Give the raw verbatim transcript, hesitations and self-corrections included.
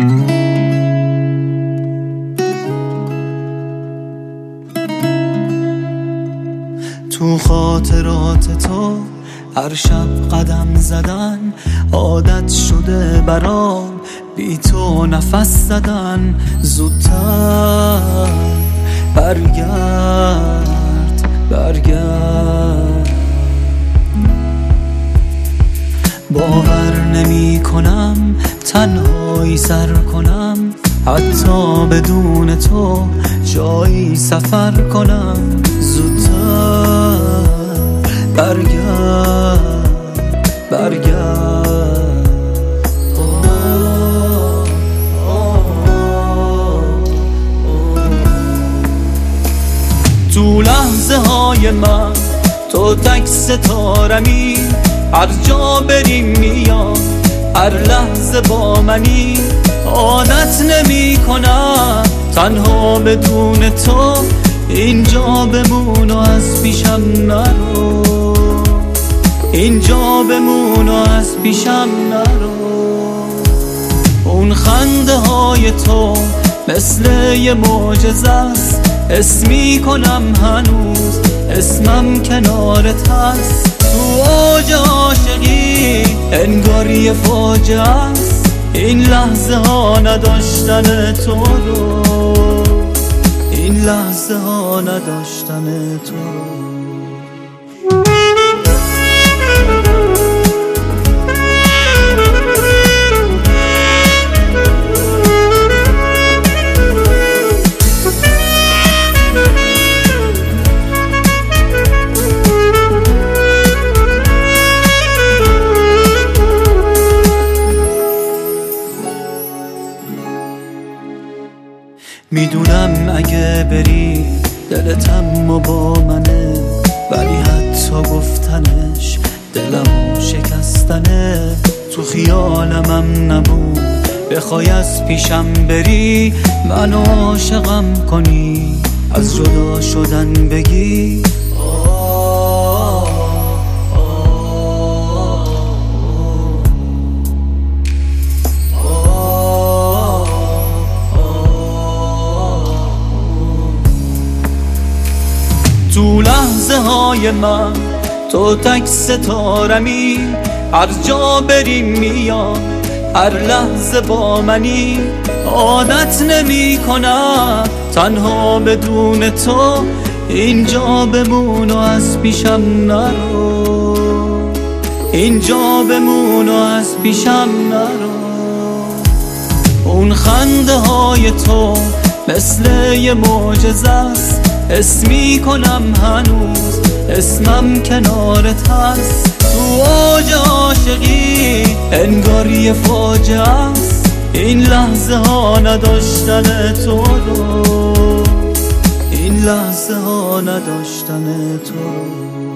تو خاطرات تو هر شب قدم زدن عادت شده برام، بی تو نفس زدن. زودتر برگرد برگرد. باور نمی کنم تنهایی سر کنم، حتی بدون تو جایی سفر کنم. زودتر برگرد برگرد. تو لحظه های من تو تک ستارمی، هر جا بریم میام، هر لحظه با منی. عادت نمی کنم تنها بدون تو، اینجا بمون و از پیشم نرو، اینجا بمون و از پیشم نرو. اون خنده های تو مثل یه معجزه است، حس می کنم هنوز اسمم کنارت هست. تو اوج عاشقی انگار یه فاجعه است، این لحظه ها نداشتن تو رو، این لحظه ها نداشتن تو رو. میدونم اگه بری دلتم و با منه، ولی حتی گفتنش دلم شکستنه. تو خیالمم نبود بخوای از پیشم بری، منو عاشقم کنی، از جدا شدن بگی. تو لحظه های من تو تک ستارمی، هر جا بریم میام، هر لحظه با منی. عادت نمی کنم تنها بدون تو، اینجا بمون و از پیشم نرو، اینجا بمون و از پیشم نرو. اون خنده های تو مثل یه معجزه است، حس می کنم هنوز اسمم کنارت هست. تو اوج عاشقی انگار یه فاجعه است، این لحظه ها نداشتن تو رو، این لحظه ها نداشتن تو رو.